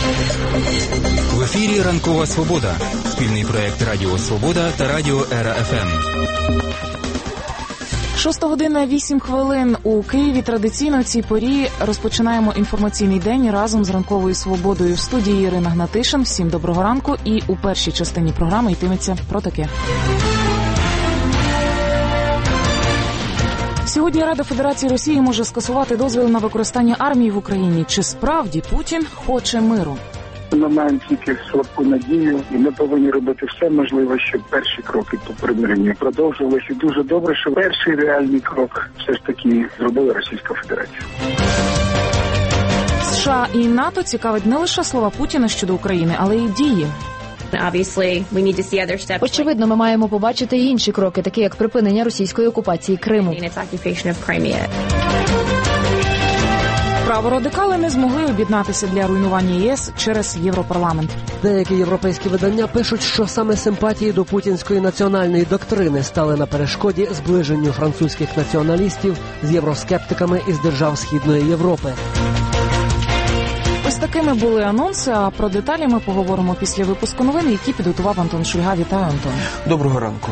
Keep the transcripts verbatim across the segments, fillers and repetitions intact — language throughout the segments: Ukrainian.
В ефірі «Ранкова Свобода» – спільний проєкт Радіо Свобода та Радіо Ера Еф Ем. Шоста година вісім хвилин у Києві. Традиційно в цій порі розпочинаємо інформаційний день разом з «Ранковою Свободою». В студії Ірина Гнатишин. Всім доброго ранку. І у першій частині програми йтиметься про таке. Сьогодні Рада Федерації Росії може скасувати дозвіл на використання армії в Україні. Чи справді Путін хоче миру? Ми маємо тільки слабку надію, і ми повинні робити все можливе, щоб перші кроки по примиренню продовжувалися. І дуже добре, що перший реальний крок все ж таки зробила Російська Федерація. США і НАТО цікавить не лише слова Путіна щодо України, але й дії. Очевидно, ми маємо побачити і інші кроки, такі як припинення російської окупації Криму. Праворадикали не змогли об'єднатися для руйнування ЄС через Європарламент. Деякі європейські видання пишуть, що саме симпатії до путінської національної доктрини стали на перешкоді зближенню французьких націоналістів з євроскептиками із держав Східної Європи. Ось такими були анонси, а про деталі ми поговоримо після випуску новин, які підготував Антон Шульга. Вітаю, Антон. Доброго ранку.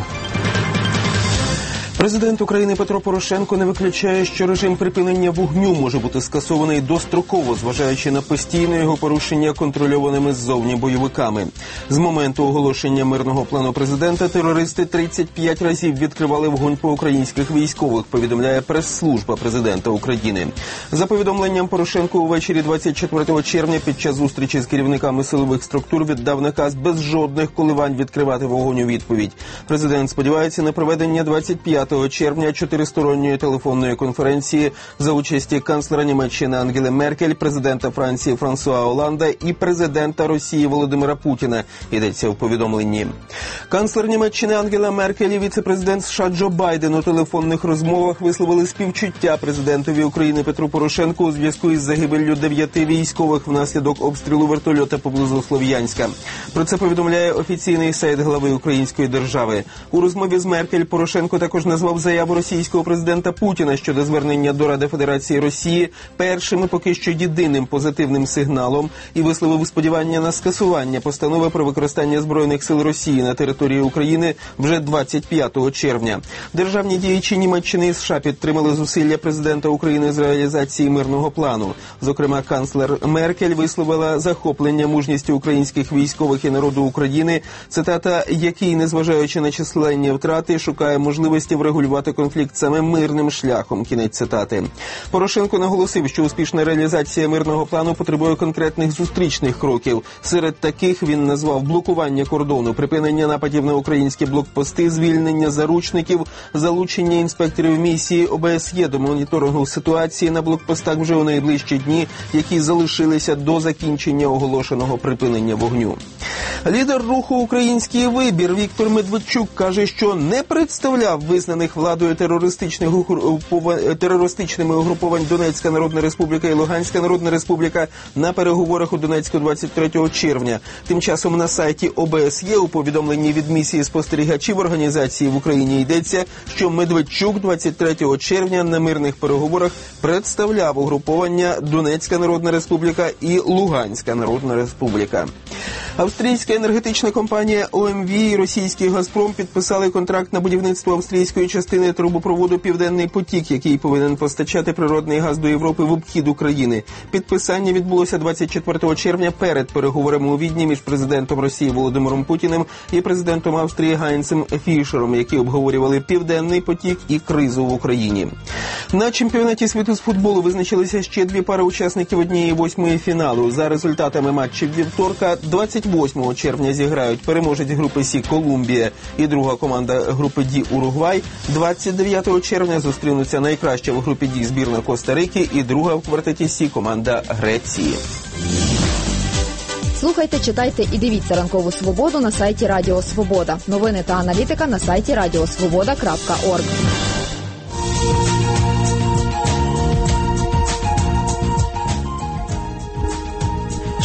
Президент України Петро Порошенко не виключає, що режим припинення вогню може бути скасований достроково, зважаючи на постійне його порушення контрольованими ззовні бойовиками. З моменту оголошення мирного плану президента терористи тридцять п'ять разів відкривали вогонь по українських військових, повідомляє прес-служба президента України. За повідомленням, Порошенко увечері двадцять четвертого червня під час зустрічі з керівниками силових структур віддав наказ без жодних коливань відкривати вогонь у відповідь. Президент сподівається на проведення двадцять п'ятого червня чотиристоронньої телефонної конференції за участі канцлера Німеччини Ангели Меркель, президента Франції Франсуа Олланда і президента Росії Володимира Путіна, йдеться в повідомленні. Канцлер Німеччини Ангела Меркель і віце-президент США Джо Байден у телефонних розмовах висловили співчуття президентові України Петру Порошенку у зв'язку із загибеллю дев'яти військових внаслідок обстрілу вертольота поблизу Слов'янська. Про це повідомляє офіційний сайт глави української держави. У розмові з Меркель Порошенко також назвав заяву російського президента Путіна щодо звернення до Ради Федерації Росії першим і поки що єдиним позитивним сигналом і висловив сподівання на скасування постанови про використання Збройних сил Росії на території України вже двадцять п'ятого червня. Державні діячі Німеччини і США підтримали зусилля президента України з реалізації мирного плану. Зокрема, канцлер Меркель висловила захоплення мужністю українських військових і народу України, цитата, який, незважаючи на численні втрати, шукає можливості врегулювати конфлікт саме мирним шляхом. Кінець цитати. Порошенко наголосив, що успішна реалізація мирного плану потребує конкретних зустрічних кроків. Серед таких він назвав блокування кордону, припинення нападів на українські блокпости, звільнення заручників, залучення інспекторів місії О Б С Є до моніторингу ситуації на блокпостах вже у найближчі дні, які залишилися до закінчення оголошеного припинення вогню. Лідер руху «Український вибір» Віктор Медведчук каже, що не представляв визнаних владою терористичних терористичними угруповань Донецька Народна Республіка і Луганська Народна Республіка на переговорах у Донецьку двадцять третього червня. Тим часом на сайті О Б С Є у повідомленні від місії спостерігачів організації в Україні йдеться, що Медведчук двадцять третього червня на мирних переговорах представляв угруповання Донецька Народна Республіка і Луганська Народна Республіка. Австрійська енергетична компанія О Ем Ві і російський «Газпром» підписали контракт на будівництво австрійської частини трубопроводу «Південний потік», який повинен постачати природний газ до Європи в обхід України. Підписання відбулося двадцять четвертого червня перед переговорами у Відні між президентом Росії Володимиром Путіним і президентом Австрії Гайнцем Фішером, які обговорювали «Південний потік» і кризу в Україні. На чемпіонаті світу з футболу визначилися ще дві пари учасників однієї восьмої фіналу. За результатами матчів вівторка, двадцять восьмого червня зіграють переможець групи Сі Колумбія і друга команда групи Ді Уругвай. двадцять дев'ятого червня зустрінуться найкраща в групі Ді збірна Коста-Рики і друга в квартеті Сі команда Греції. Слухайте, читайте і дивіться «Ранкову Свободу» на сайті Радіо Свобода. Новини та аналітика на сайті радіосвобода крапка орг.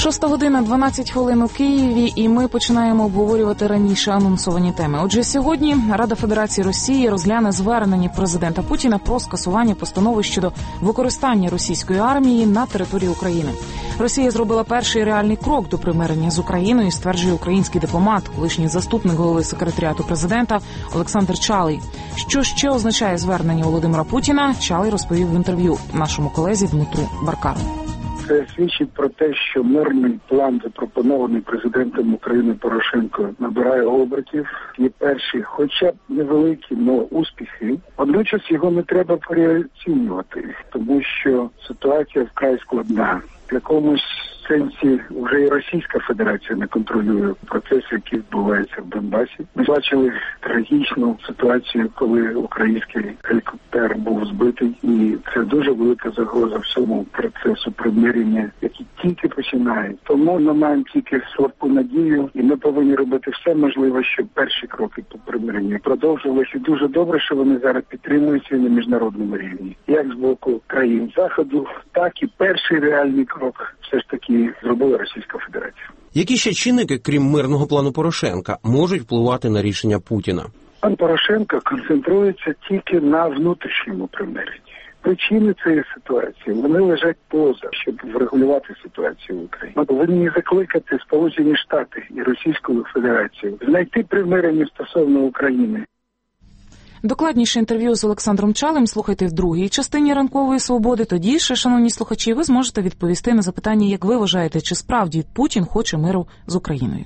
Шоста година, дванадцять хвилин у Києві, і ми починаємо обговорювати раніше анонсовані теми. Отже, сьогодні Рада Федерації Росії розгляне звернення президента Путіна про скасування постанови щодо використання російської армії на території України. Росія зробила перший реальний крок до примирення з Україною, стверджує український дипломат, колишній заступник голови секретаріату президента Олександр Чалий. Що ще означає звернення Володимира Путіна, Чалий розповів в інтерв'ю нашому колезі Дмитру Баркару. Це свідчить про те, що мирний план, запропонований президентом України Порошенко, набирає обертів. Є перші, хоча б невеликі, але успіхи. Водночас його не треба переоцінювати, тому що ситуація вкрай складна. В якомусь сенсі вже і Російська Федерація не контролює процеси, які відбуваються в Донбасі. Ми бачили трагічну ситуацію, коли український гелікоптер був збитий, і це дуже велика загроза всьому процесу примирення, який тільки починає. Тому ми маємо тільки слабку надію, і ми повинні робити все можливе, щоб перші кроки по примиренню продовжувалися. Дуже добре, що вони зараз підтримуються на міжнародному рівні, як з боку країн Заходу, так і перший реальний крок все ж таки зробила Російська Федерація. Які ще чинники, крім мирного плану Порошенка, можуть впливати на рішення Путіна? Пан Порошенко концентрується тільки на внутрішньому примиренні. Причини цієї ситуації, вони лежать поза, щоб врегулювати ситуацію в Україні. Ми повинні закликати Сполучені Штати і Російську Федерацію знайти примирення стосовно України. Докладніше інтерв'ю з Олександром Чалим слухайте в другій частині «Ранкової свободи». Тоді ще, шановні слухачі, ви зможете відповісти на запитання, як ви вважаєте, чи справді Путін хоче миру з Україною.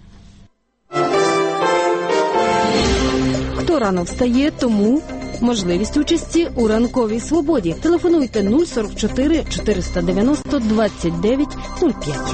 Хто рано встає, тому можливість участі у «Ранковій свободі». Телефонуйте нуль сорок чотири чотириста дев'яносто двадцять дев'ять нуль п'ять.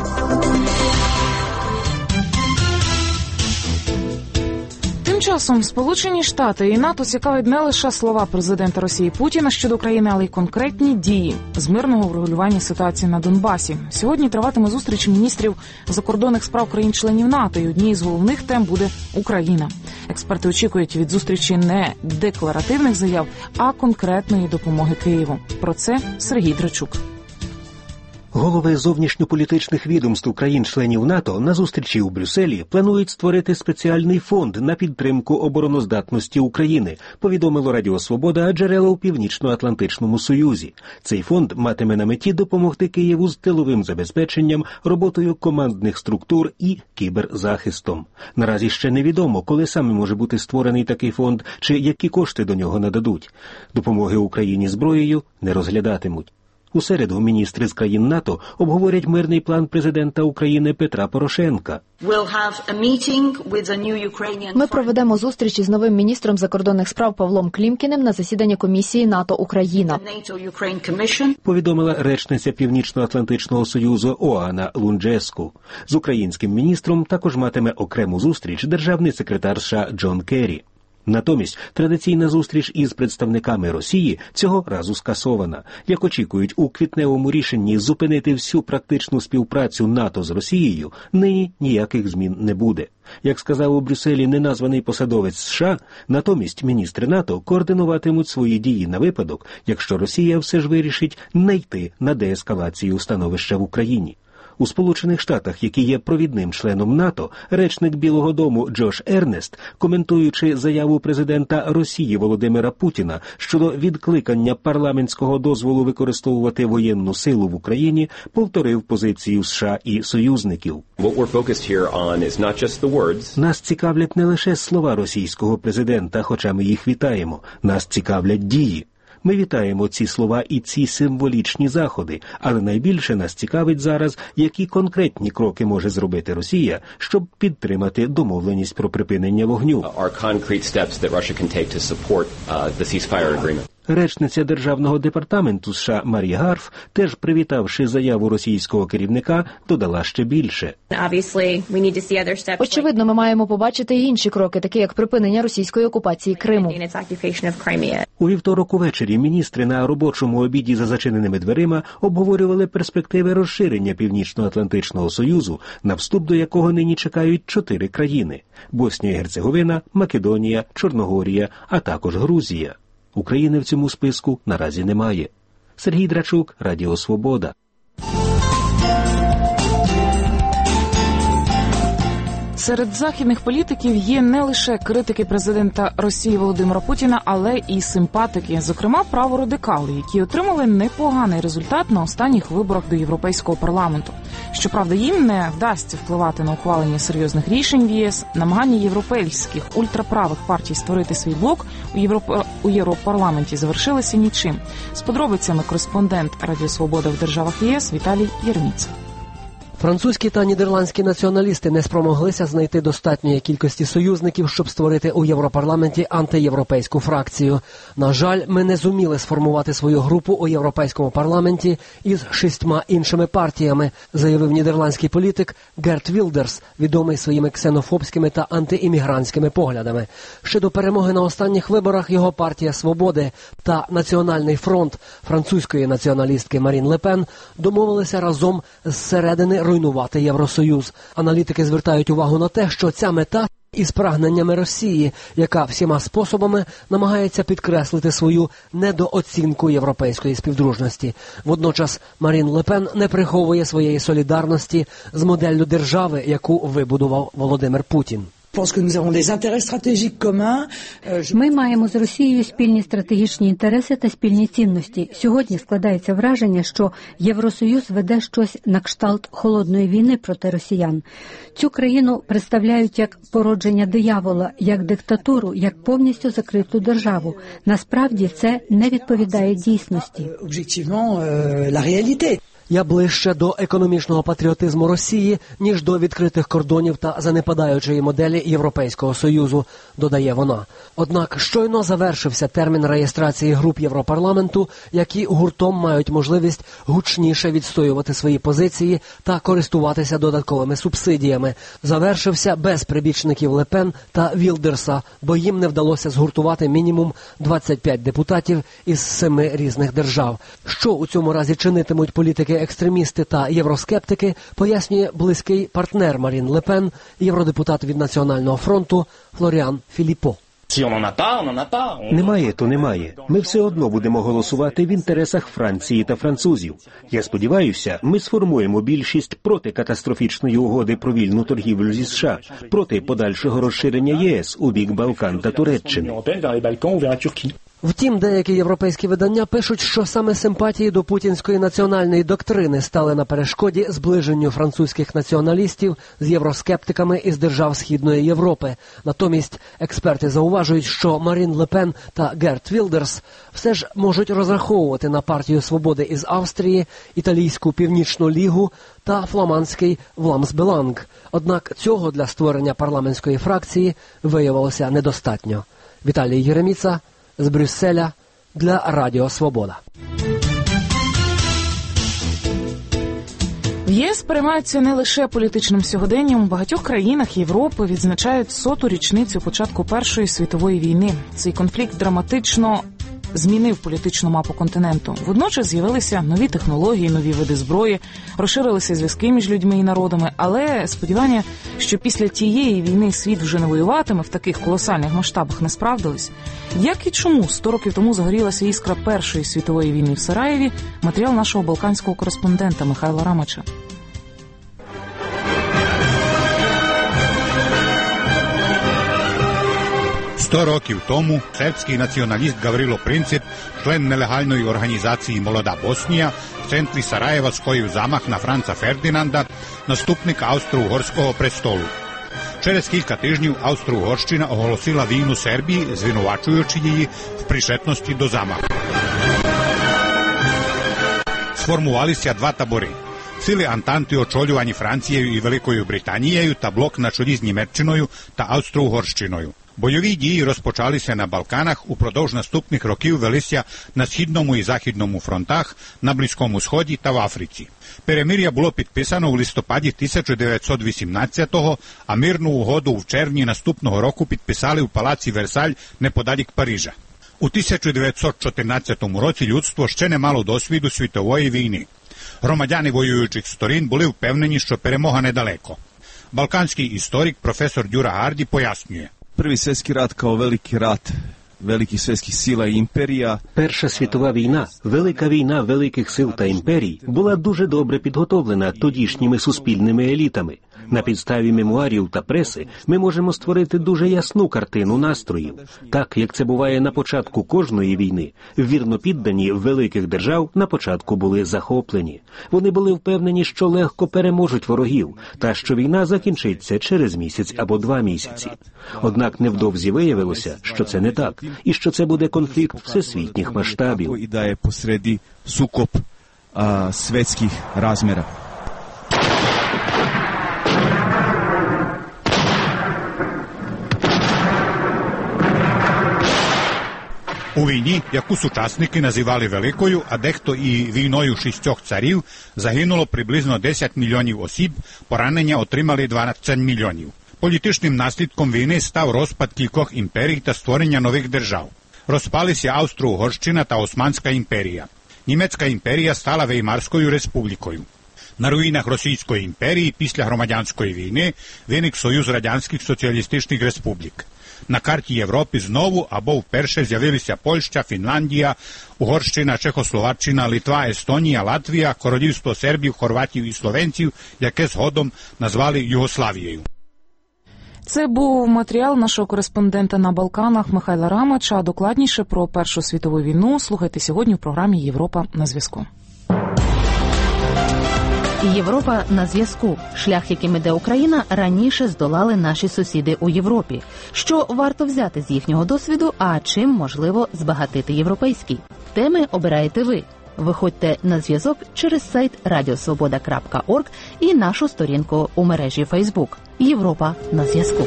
Тим часом Сполучені Штати і НАТО цікавить не лише слова президента Росії Путіна щодо України, але й конкретні дії з мирного врегулювання ситуації на Донбасі. Сьогодні триватиме зустріч міністрів закордонних справ країн-членів НАТО, і однією з головних тем буде Україна. Експерти очікують від зустрічі не декларативних заяв, а конкретної допомоги Києву. Про це Сергій Драчук. Голови зовнішньополітичних відомств країн-членів НАТО на зустрічі у Брюсселі планують створити спеціальний фонд на підтримку обороноздатності України, повідомило Радіо Свобода джерело у Північно-Атлантичному Союзі. Цей фонд матиме на меті допомогти Києву з тиловим забезпеченням, роботою командних структур і кіберзахистом. Наразі ще невідомо, коли саме може бути створений такий фонд, чи які кошти до нього нададуть. Допомоги Україні зброєю не розглядатимуть. У середу міністри з країн НАТО обговорять мирний план президента України Петра Порошенка. Ми проведемо зустріч із новим міністром закордонних справ Павлом Клімкіним на засіданні комісії НАТО-Україна. Повідомила речниця Північно-Атлантичного Союзу Оана Лунджеску. З українським міністром також матиме окрему зустріч державний секретар США Джон Керрі. Натомість традиційна зустріч із представниками Росії цього разу скасована. Як очікують у квітневому рішенні зупинити всю практичну співпрацю НАТО з Росією, нині ніяких змін не буде. Як сказав у Брюсселі неназваний посадовець США, натомість міністри НАТО координуватимуть свої дії на випадок, якщо Росія все ж вирішить не йти на деескалацію становища в Україні. У Сполучених Штатах, які є провідним членом НАТО, речник Білого дому Джош Ернест, коментуючи заяву президента Росії Володимира Путіна щодо відкликання парламентського дозволу використовувати воєнну силу в Україні, повторив позицію США і союзників. Нас цікавлять не лише слова російського президента, хоча ми їх вітаємо. Нас цікавлять дії. Ми вітаємо ці слова і ці символічні заходи, але найбільше нас цікавить зараз, які конкретні кроки може зробити Росія, щоб підтримати домовленість про припинення вогню. Речниця Державного департаменту США Марі Гарф, теж привітавши заяву російського керівника, додала ще більше. Очевидно, ми маємо побачити і інші кроки, такі як припинення російської окупації Криму. У вівторок увечері міністри на робочому обіді за зачиненими дверима обговорювали перспективи розширення Північно-Атлантичного Союзу, на вступ до якого нині чекають чотири країни – Боснія і Герцеговина, Македонія, Чорногорія, а також Грузія. України в цьому списку наразі немає. Сергій Драчук, Радіо Свобода. Серед західних політиків є не лише критики президента Росії Володимира Путіна, але і симпатики, зокрема праворадикали, які отримали непоганий результат на останніх виборах до Європейського парламенту. Щоправда, їм не вдасться впливати на ухвалення серйозних рішень в ЄС. Намагання європейських ультраправих партій створити свій блок у, Європ... у Європарламенті завершилися нічим. З подробицями кореспондент Радіо Свобода в державах ЄС Віталій Єрміца. Французькі та нідерландські націоналісти не спромоглися знайти достатньої кількості союзників, щоб створити у Європарламенті антиєвропейську фракцію. На жаль, ми не зуміли сформувати свою групу у Європейському парламенті із шістьма іншими партіями, заявив нідерландський політик Герт Вілдерс, відомий своїми ксенофобськими та антиіммігрантськими поглядами. Ще до перемоги на останніх виборах його партія «Свободи» та Національний фронт французької націоналістки Марін Ле Пен домовилися разом зсередини руйнувати Євросоюз. Аналітики звертають увагу на те, що ця мета із прагненнями Росії, яка всіма способами намагається підкреслити свою недооцінку європейської співдружності. Водночас Марін Ле Пен не приховує своєї солідарності з моделлю держави, яку вибудував Володимир Путін. Ми маємо з Росією спільні стратегічні інтереси та спільні цінності. Сьогодні складається враження, що Євросоюз веде щось на кшталт холодної війни проти росіян. Цю країну представляють як породження диявола, як диктатуру, як повністю закриту державу. Насправді це не відповідає дійсності. Я ближче до економічного патріотизму Росії, ніж до відкритих кордонів та занепадаючої моделі Європейського Союзу, додає вона. Однак щойно завершився термін реєстрації груп Європарламенту, які гуртом мають можливість гучніше відстоювати свої позиції та користуватися додатковими субсидіями. Завершився без прибічників Ле Пен та Вілдерса, бо їм не вдалося згуртувати мінімум двадцять п'ять депутатів із семи різних держав. Що у цьому разі чинитимуть політики екстремісти та євроскептики, пояснює близький партнер Марін Ле Пен, євродепутат від Національного фронту Флоріан Філіппо. Немає, то немає. Ми все одно будемо голосувати в інтересах Франції та французів. Я сподіваюся, ми сформуємо більшість проти катастрофічної угоди про вільну торгівлю зі США, проти подальшого розширення ЄС у бік Балкан та Туреччини. Втім, деякі європейські видання пишуть, що саме симпатії до путінської національної доктрини стали на перешкоді зближенню французьких націоналістів з євроскептиками із держав Східної Європи. Натомість експерти зауважують, що Марін Ле Пен та Герт Вілдерс все ж можуть розраховувати на партію «Свободи» із Австрії, італійську «Північну лігу» та фламандський «Вламсбеланг». Однак цього для створення парламентської фракції виявилося недостатньо. Віталій Єреміца з Брюсселя для Радіо Свобода. В ЄС переймаються не лише політичним сьогоденням. У багатьох країнах Європи відзначають соту річницю початку Першої світової війни. Цей конфлікт драматично змінив політичну мапу континенту. Водночас з'явилися нові технології, нові види зброї, розширилися зв'язки між людьми і народами, але сподівання, що після тієї війни світ вже не воюватиме в таких колосальних масштабах, не справдились. Як і чому сто років тому загорілася іскра Першої світової війни в Сараєві, матеріал нашого балканського кореспондента Михайла Рамича. Сто років тому сербський націоналіст Гаврило Принцип, член нелегальної організації «Молода Боснія», в центрі Сараєва скоїв замах на Франца Фердинанда, наступника Австро-Угорського престолу. Через кілька тижнів Австро-Угорщина оголосила війну Сербії, звинувачуючи її в причетності до замаху. Сформувалися два табори. Сили Антанти, очолювані Францією і Великою Британією, та блок на чолі з Німеччиною та Австро-Угорщиною. Бойові дії розпочалися на Балканах, упродовж наступних років велися на Східному і Західному фронтах, на Близькому Сході та в Африці. Перемир'я було підписано в листопаді тисяча дев'ятсот вісімнадцятого, а мирну угоду в червні наступного року підписали в палаці Версаль неподалік Парижа. У тисяча дев'ятсот чотирнадцятому році людство ще не мало досвіду світової війни. Громадяни воюючих сторін були впевнені, що перемога недалеко. Балканський історик професор Дюра Гарді пояснює. Prvi svjetski rat kao veliki rat velikih svjetskih sila i imperija. Перша світова війна, велика війна великих сил та імперій, була дуже добре підготовлена тодішніми суспільними елітами. На підставі мемуарів та преси ми можемо створити дуже ясну картину настроїв. Так, як це буває на початку кожної війни, вірно піддані великих держав на початку були захоплені. Вони були впевнені, що легко переможуть ворогів, та що війна закінчиться через місяць або два місяці. Однак невдовзі виявилося, що це не так, і що це буде конфлікт всесвітніх масштабів. І дає посереді сукоп а, світських розмірів. У війні, яку сучасники називали Великою, а дехто і війною шістьох царів, загинуло приблизно десять мільйонів осіб, поранення отримали дванадцять мільйонів. Політичним наслідком війни став розпад кількох імперій та створення нових держав. Розпалися Австро-Угорщина та Османська імперія. Німецька імперія стала Веймарською республікою. На руїнах Російської імперії після громадянської війни виник Союз Радянських Соціалістичних Республік. На карті Європи знову або вперше з'явилися Польща, Фінляндія, Угорщина, Чехословаччина, Литва, Естонія, Латвія, Королівство сербів, хорватів і словенців, яке згодом назвали Югославією. Це був матеріал нашого кореспондента на Балканах Михайла Рамача. Докладніше про Першу світову війну слухайте сьогодні в програмі «Європа на зв'язку». Європа на зв'язку. Шлях, яким іде Україна, раніше здолали наші сусіди у Європі. Що варто взяти з їхнього досвіду, а чим можливо збагатити європейський? Теми обираєте ви. Виходьте на зв'язок через сайт радіосвобода крапка орг і нашу сторінку у мережі Фейсбук. Європа на зв'язку.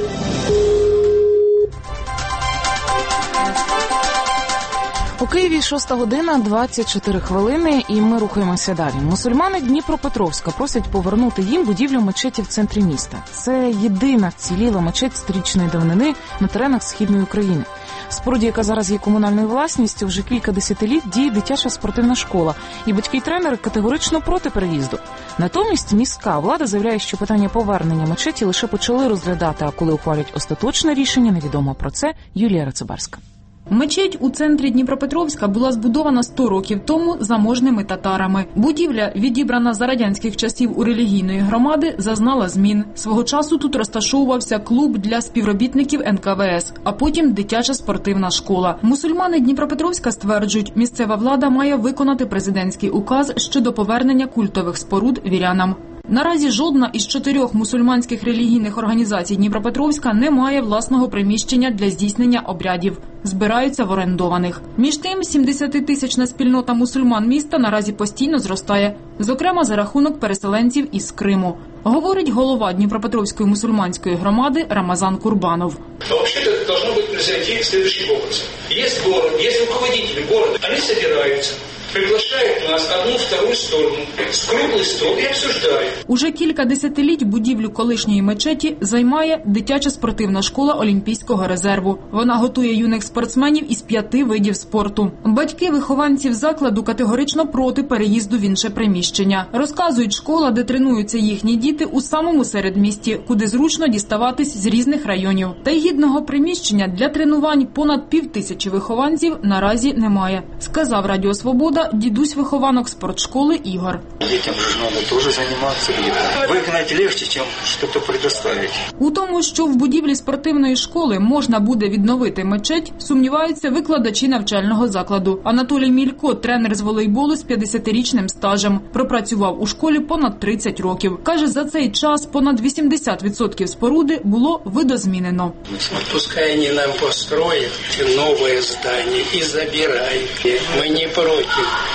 У Києві шоста година, двадцять чотири хвилини, і ми рухаємося далі. Мусульмани Дніпропетровська просять повернути їм будівлю мечеті в центрі міста. Це єдина вціліла мечеть сторічної давнини на теренах Східної України. В споруді, яка зараз є комунальною власністю, вже кілька десятиліть діє дитяча спортивна школа, і батьки й тренери категорично проти переїзду. Натомість міська влада заявляє, що питання повернення мечеті лише почали розглядати, а коли ухвалять остаточне рішення, невідомо. Про це Юлія Рацибарська. Мечеть у центрі Дніпропетровська була збудована сто років тому заможними татарами. Будівля, відібрана за радянських часів у релігійної громади, зазнала змін. Свого часу тут розташовувався клуб для співробітників ен ка ве ес, а потім дитяча спортивна школа. Мусульмани Дніпропетровська стверджують, місцева влада має виконати президентський указ щодо повернення культових споруд вірянам. Наразі жодна із чотирьох мусульманських релігійних організацій Дніпропетровська не має власного приміщення для здійснення обрядів. Збираються в орендованих. Між тим, сімдесятитисячна спільнота мусульман міста наразі постійно зростає, зокрема за рахунок переселенців із Криму. Говорить голова Дніпропетровської мусульманської громади Рамазан Курбанов. Вообще-то это должно быть произойти следующим образом. Есть город, есть руководители города, они собираются, приглашають нас одну, вторую сторону, з круглий стол і обсуждають. Уже кілька десятиліть будівлю колишньої мечеті займає дитяча спортивна школа Олімпійського резерву. Вона готує юних спортсменів із п'яти видів спорту. Батьки вихованців закладу категорично проти переїзду в інше приміщення. Розказують, школа, де тренуються їхні діти, у самому середмісті, куди зручно діставатись з різних районів. Та й гідного приміщення для тренувань понад півтисячі вихованців наразі немає, сказав Радіо Свобода дідусь-вихованок спортшколи Ігор. Дітям ж треба теж займатися. Виконати легше, ніж щось предоставити. У тому, що в будівлі спортивної школи можна буде відновити мечеть, сумніваються викладачі навчального закладу. Анатолій Мілько, тренер з волейболу з п'ятдесятирічним стажем, пропрацював у школі понад тридцять років. Каже, за цей час понад вісімдесят відсотків споруди було видозмінено. Пускай вони нам построять нове здання і забирають. Ми не проти.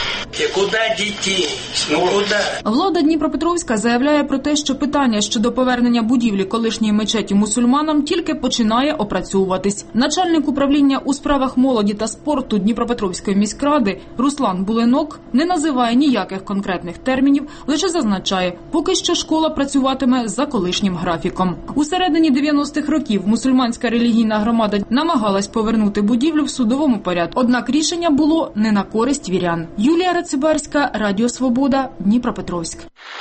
І куди дітей? Ну куди? Влада Дніпропетровська заявляє про те, що питання щодо повернення будівлі колишньої мечеті мусульманам тільки починає опрацьовуватись. Начальник управління у справах молоді та спорту Дніпропетровської міськради Руслан Буленок не називає ніяких конкретних термінів, лише зазначає, поки що школа працюватиме за колишнім графіком. У середині дев'яностих років мусульманська релігійна громада намагалась повернути будівлю в судовому порядку, однак рішення було не на користь вірян. Юлія Рацибарська, Радіо Свобода, Дніпропетровськ.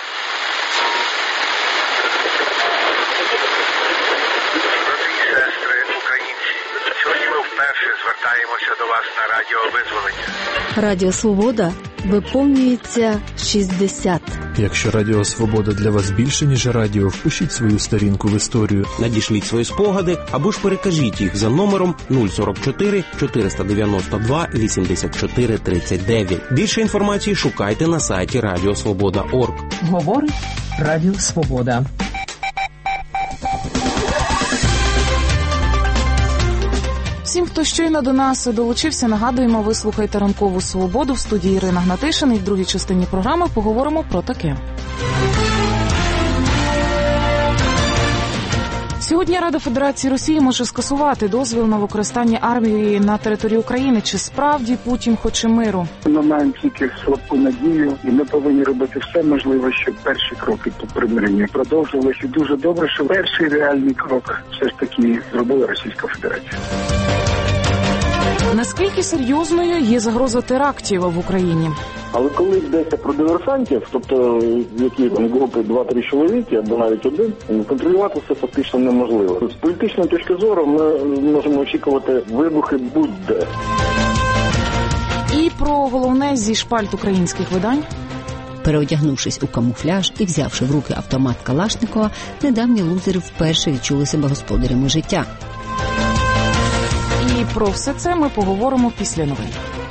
Сестри українці, сьогодні ми вперше звертаємося до вас на Радіо Визволення. Радіо Свобода виповнюється шістдесят. Якщо Радіо Свобода для вас більше, ніж радіо, впишіть свою сторінку в історію. Надішліть свої спогади або ж перекажіть їх за номером нуль сорок чотири чотириста дев'яносто два вісімдесят чотири тридцять дев'ять. Більше інформації шукайте на сайті радіо свобода крапка орг. Говорить Радіо Свобода. Всім, хто щойно до нас долучився, нагадуємо, ви слухаєте «Ранкову свободу» в студії Ірина Гнатишин, і в другій частині програми поговоримо про таке. Сьогодні Рада Федерації Росії може скасувати дозвіл на використання армії на території України. Чи справді Путін хоче миру? Ми маємо тільки слабку надію, і ми повинні робити все можливе, щоб перші кроки по примиренню продовжувалися. І дуже добре, що перший реальний крок все ж таки зробила Російська Федерація. Наскільки серйозною є загроза терактів в Україні? Але коли йдеться про диверсантів, тобто які там групи два-три чоловіки, або навіть один, контролювати це фактично неможливо. З політичної точки зору ми можемо очікувати вибухи будь-де. І про головне зі шпальт українських видань. Переодягнувшись у камуфляж і взявши в руки автомат Калашникова, недавні лузери вперше відчули себе господарями життя. І про все це ми поговоримо після новин.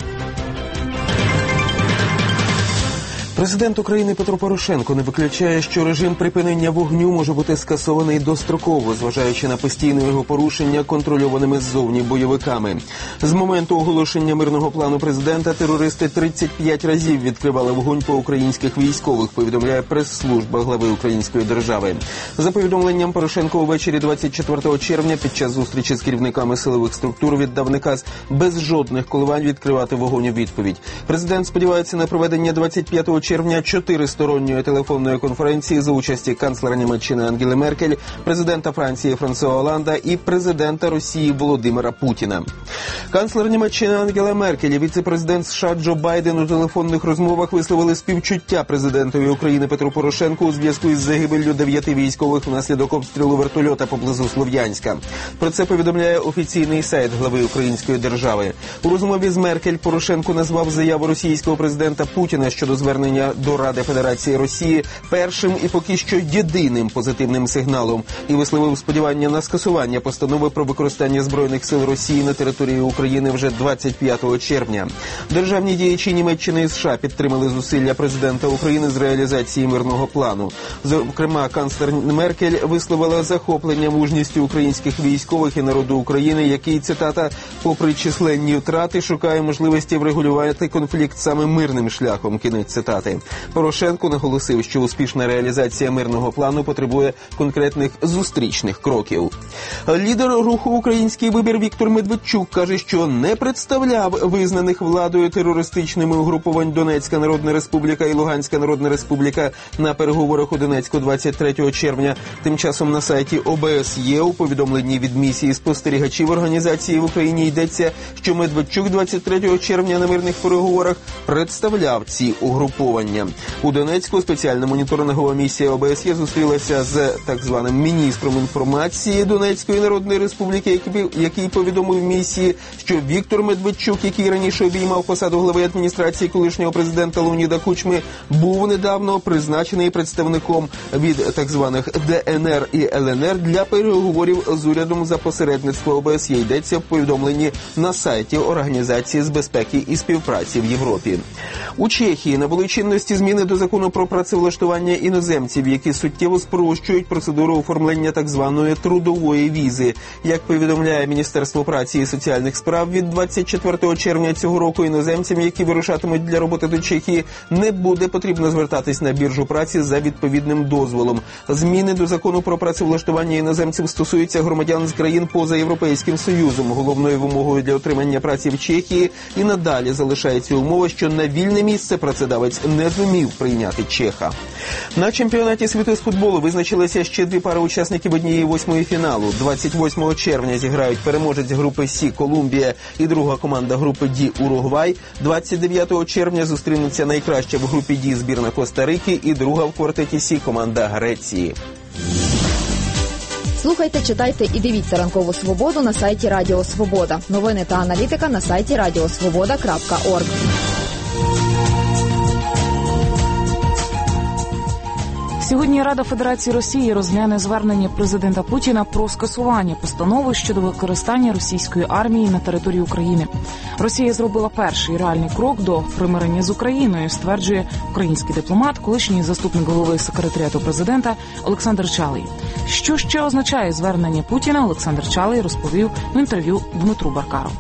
Президент України Петро Порошенко не виключає, що режим припинення вогню може бути скасований достроково, зважаючи на постійне його порушення контрольованими ззовні бойовиками. З моменту оголошення мирного плану президента терористи тридцять п'ять разів відкривали вогонь по українських військових, повідомляє прес-служба глави української держави. За повідомленням, Порошенко увечері двадцять четвертого червня під час зустрічі з керівниками силових структур віддав наказ без жодних коливань відкривати вогонь у відповідь. Президент сподівається на проведення двадцять п'ятого червня чотиристоронньої телефонної конференції за участі канцлера Німеччини Ангели Меркель, президента Франції Франсуа Оланда і президента Росії Володимира Путіна. Канцлер Німеччини Ангела Меркель і віце-президент США Джо Байден у телефонних розмовах висловили співчуття президентові України Петру Порошенку у зв'язку із загибеллю дев'яти військових внаслідок обстрілу вертольота поблизу Слов'янська. Про це повідомляє офіційний сайт глави української держави. У розмові з Меркель Порошенко назвав заяву російського президента Путіна щодо звернення до Ради Федерації Росії першим і поки що єдиним позитивним сигналом і висловив сподівання на скасування постанови про використання Збройних сил Росії на території України вже двадцять п'ятого червня. Державні діячі Німеччини і США підтримали зусилля президента України з реалізації мирного плану. Зокрема, канцлер Меркель висловила захоплення мужністю українських військових і народу України, який, цитата, попри численні втрати, шукає можливості врегулювати конфлікт саме мирним шляхом, кінець цитати. Порошенко наголосив, що успішна реалізація мирного плану потребує конкретних зустрічних кроків. Лідер руху «Український вибір» Віктор Медведчук каже, що не представляв визнаних владою терористичними угрупувань Донецька Народна Республіка і Луганська Народна Республіка на переговорах у Донецьку двадцять третього червня. Тим часом на сайті О Б С Є у повідомленні від місії спостерігачів організації в Україні йдеться, що Медведчук двадцять третього червня на мирних переговорах представляв ці угруповання. У Донецьку спеціальна моніторингова місія О Б С Є зустрілася з так званим міністром інформації Донецької Народної Республіки, який повідомив місії, що Віктор Медведчук, який раніше обіймав посаду глави адміністрації колишнього президента Леоніда Кучми, був недавно призначений представником від так званих Д Н Р і Л Н Р для переговорів з урядом за посередництва О Б С Є. Йдеться в повідомленні на сайті Організації з безпеки і співпраці в Європі. У Чехії набули чинності зміни до закону про працевлаштування іноземців, які суттєво спрощують процедуру оформлення так званої трудової візи. Як повідомляє Міністерство праці і соціальних справ, від двадцять четвертого червня цього року іноземцям, які вирушатимуть для роботи до Чехії, не буде потрібно звертатись на біржу праці за відповідним дозволом. Зміни до закону про працевлаштування іноземців стосуються громадян з країн поза Європейським Союзом. Головною вимогою для отримання праці в Чехії і надалі залишається умова, що на вільне місце працедавець не зумів прийняти чеха. На чемпіонаті світу з футболу визначилися ще дві пари учасників однієї восьмої фіналу. двадцять восьмого червня зіграють переможець групи Сі Колумбія і друга команда групи Ді Уругвай. двадцять дев'ятого червня зустрінуться найкраща в групі Ді збірна Коста-Рики і друга в квартеті Сі команда Греції. Слухайте, читайте і дивіться «Ранкову свободу» на сайті Радіо Свобода. Новини та аналітика на сайті радіо свобода крапка орг. Сьогодні Рада Федерації Росії розгляне звернення президента Путіна про скасування постанови щодо використання російської армії на території України. Росія зробила перший реальний крок до примирення з Україною, стверджує український дипломат, колишній заступник голови секретаріату президента Олександр Чалий. Що ще означає звернення Путіна, Олександр Чалий розповів в інтерв'ю Дмитру Баркару.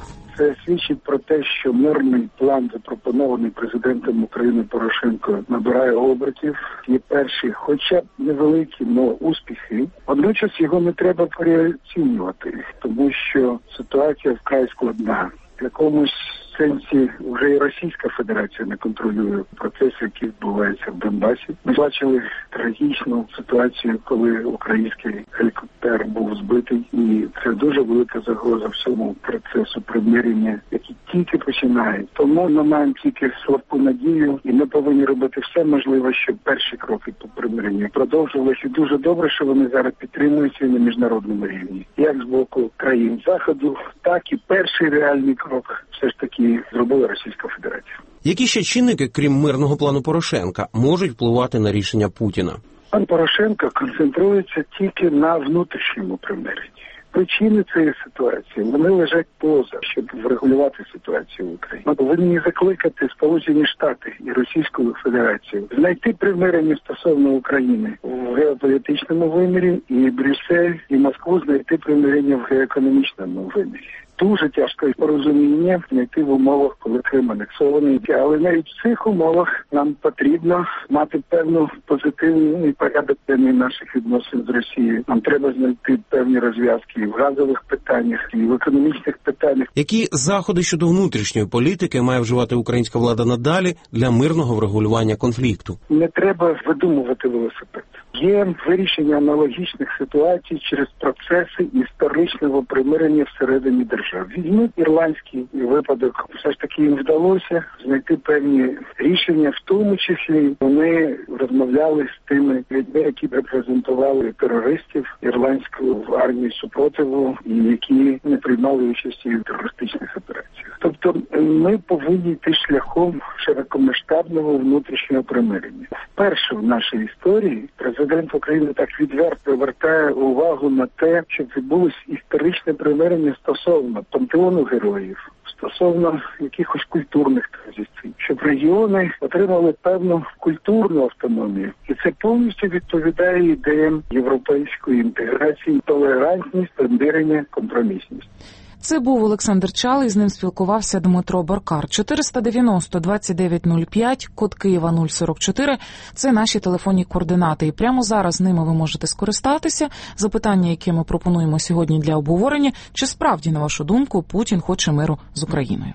Це свідчить про те, що мирний план, запропонований президентом України Порошенко, набирає обертів. Є перші, хоча б невеликі, але успіхи. Водночас його не треба переоцінювати, тому що ситуація вкрай складна. В якомусь сенсі вже і Російська Федерація не контролює процеси, які відбуваються в Донбасі. Ми бачили трагічну ситуацію, коли український гелікоптер був збитий, і це дуже велика загроза всьому процесу примирення, який тільки починає. Тому ми маємо тільки слабку надію, і ми повинні робити все можливе, щоб перші кроки по примиренню продовжувалися. І дуже добре, що вони зараз підтримуються на міжнародному рівні, як з боку країн Заходу, так і перший реальний крок все ж таки зробила Російська Федерація. Які ще чинники, крім мирного плану Порошенка, можуть впливати на рішення Путіна? Пан Порошенко концентрується тільки на внутрішньому примиренні. Причини цієї ситуації, вони лежать поза, щоб врегулювати ситуацію в Україні. Ми повинні закликати Сполучені Штати і Російську Федерацію знайти примирення стосовно України в геополітичному вимірі, і Брюссель, і Москву знайти примирення в геоекономічному вимірі. Дуже тяжко порозуміння знайти в умовах, коли Крим анексований. Але навіть в цих умовах нам потрібно мати певну позитивний порядок денний наших відносин з Росією. Нам треба знайти певні розв'язки і в газових питаннях, і в економічних питаннях. Які заходи щодо внутрішньої політики має вживати українська влада надалі для мирного врегулювання конфлікту? Не треба видумувати велосипед. Є вирішення аналогічних ситуацій через процеси історичного примирення всередині держав. Візьміть ірландський випадок. Все ж таки їм вдалося знайти певні рішення, в тому числі вони розмовляли з тими людьми, які репрезентували терористів ірландську армію супротиву і які не приймали участі в терористичних операціях. Тобто ми повинні йти шляхом широкомасштабного внутрішнього примирення. Вперше в нашій історії президент України так відверто звертає увагу на те, щоб відбулось історичне примирення стосовно пантеону героїв, стосовно якихось культурних традицій, щоб регіони отримали певну культурну автономію. І це повністю відповідає ідеям європейської інтеграції, толерантність, примирення, компромісність. Це був Олександр Чалий, з ним спілкувався Дмитро Баркар. чотириста дев'яносто двадцять дев'ять нуль п'ять, код Києва нуль сорок чотири – це наші телефонні координати. І прямо зараз ними ви можете скористатися. Запитання, яке ми пропонуємо сьогодні для обговорення, чи справді, на вашу думку, Путін хоче миру з Україною?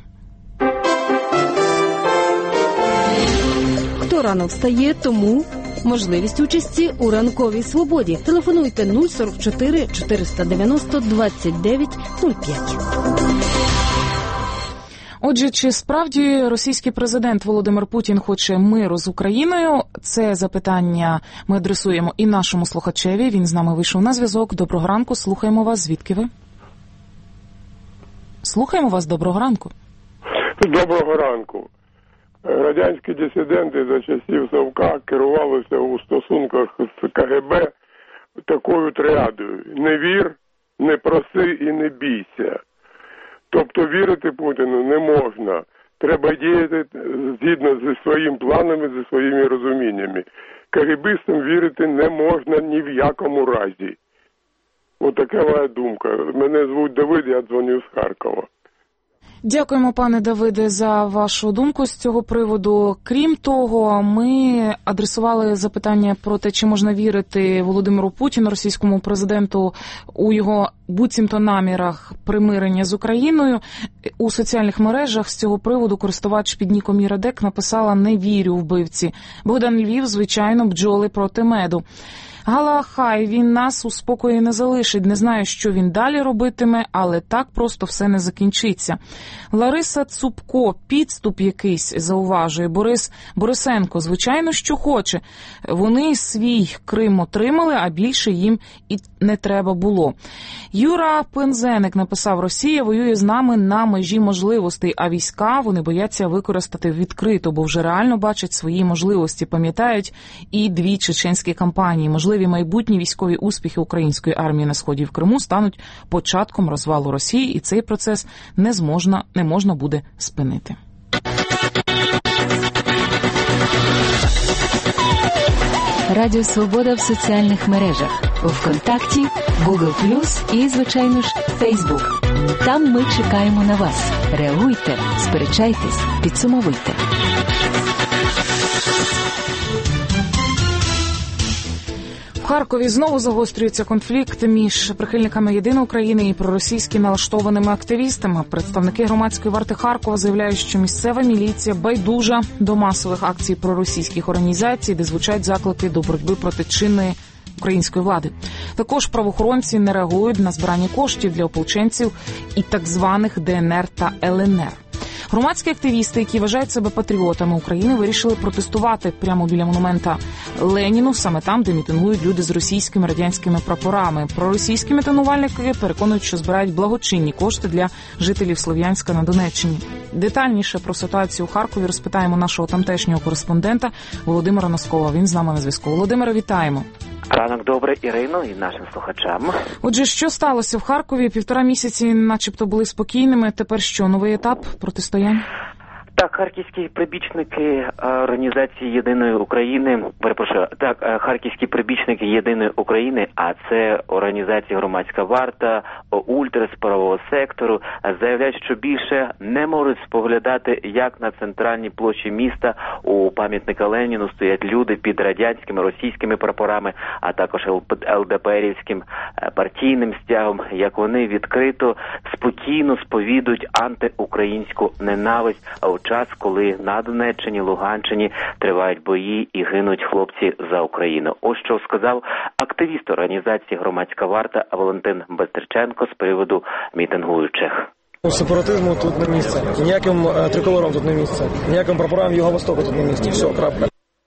Хто рано встає, тому можливість участі у ранковій свободі. Телефонуйте нуль сорок чотири чотириста дев'яносто двадцять дев'ять нуль п'ять. Отже, чи справді російський президент Володимир Путін хоче миру з Україною? Це запитання ми адресуємо і нашому слухачеві. Він з нами вийшов на зв'язок. Доброго ранку. Слухаємо вас. Звідки ви? Слухаємо вас. Доброго ранку. Доброго ранку. Радянські дисиденти за часів Совка керувалися у стосунках з КГБ такою тріадою: не вір, не проси і не бійся. Тобто вірити Путіну не можна. Треба діяти згідно зі своїм планами, зі своїми розуміннями. КГБистам вірити не можна ні в якому разі. Отака моя думка. Мене звуть Давид, я дзвоню з Харкова. Дякуємо, пане Давиде, за вашу думку з цього приводу. Крім того, ми адресували запитання про те, чи можна вірити Володимиру Путіну, російському президенту, у його буцімто намірах примирення з Україною. У соціальних мережах з цього приводу користувач під ніком Ірадек написала: «Не вірю вбивці. Богдан Львів, звичайно, бджоли проти меду». Гала, хай він нас у спокої не залишить. Не знаю, що він далі робитиме, але так просто все не закінчиться. Лариса Цупко, підступ якийсь, зауважує. Борис Борисенко, звичайно, що хоче. Вони свій Крим отримали, а більше їм і не треба було. Юра Пензеник написав: Росія воює з нами на межі можливостей, а війська вони бояться використати відкрито, бо вже реально бачать свої можливості, пам'ятають і дві чеченські кампанії. Можливі майбутні військові успіхи української армії на сході в Криму стануть початком розвалу Росії, і цей процес не зможна, не можна буде спинити. Радіо Свобода в соціальних мережах. У ВКонтакті, Google плюс і, звичайно ж, Фейсбук. Там ми чекаємо на вас. Реагуйте, сперечайтесь, підсумовуйте. В Харкові знову загострюється конфлікт між прихильниками «Єдиної України» і проросійськи налаштованими активістами. Представники громадської варти Харкова заявляють, що місцева міліція байдужа до масових акцій проросійських організацій, де звучать заклики до боротьби проти чинної української влади. Також правоохоронці не реагують на збирання коштів для ополченців і так званих Де Ен Ер та Ел Ен Ер. Громадські активісти, які вважають себе патріотами України, вирішили протестувати прямо біля монумента Леніну, саме там, де мітингують люди з російськими радянськими прапорами. Проросійські мітингувальники переконують, що збирають благочинні кошти для жителів Слов'янська на Донеччині. Детальніше про ситуацію у Харкові розпитаємо нашого тамтешнього кореспондента Володимира Носкова. Він з нами на зв'язку. Володимире, вітаємо. Ранок добре, Ірино, і нашим слухачам. Отже, що сталося в Харкові? Півтора місяці начебто були спокійними. Тепер що, новий етап протистоянь? Так, харківські прибічники організації Єдиної України, перепрошую, так, харківські прибічники Єдиної України, а це організація Громадська варта, ультра з правового сектору, заявляють, що більше не можуть споглядати, як на центральній площі міста у пам'ятника Леніну стоять люди під радянськими, російськими прапорами, а також ел де пе ерівським партійним стягом, як вони відкрито, спокійно сповідують антиукраїнську ненависть, а у час, коли на Донеччині, Луганщині тривають бої і гинуть хлопці за Україну. Ось що сказав активіст організації «Громадська варта» Валентин Бестриченко з приводу мітингуючих. Сепаратизму тут не місце, ніяким триколором тут не місце, ніяким прапорам Юго-Востоку тут не місце. Все, крапка.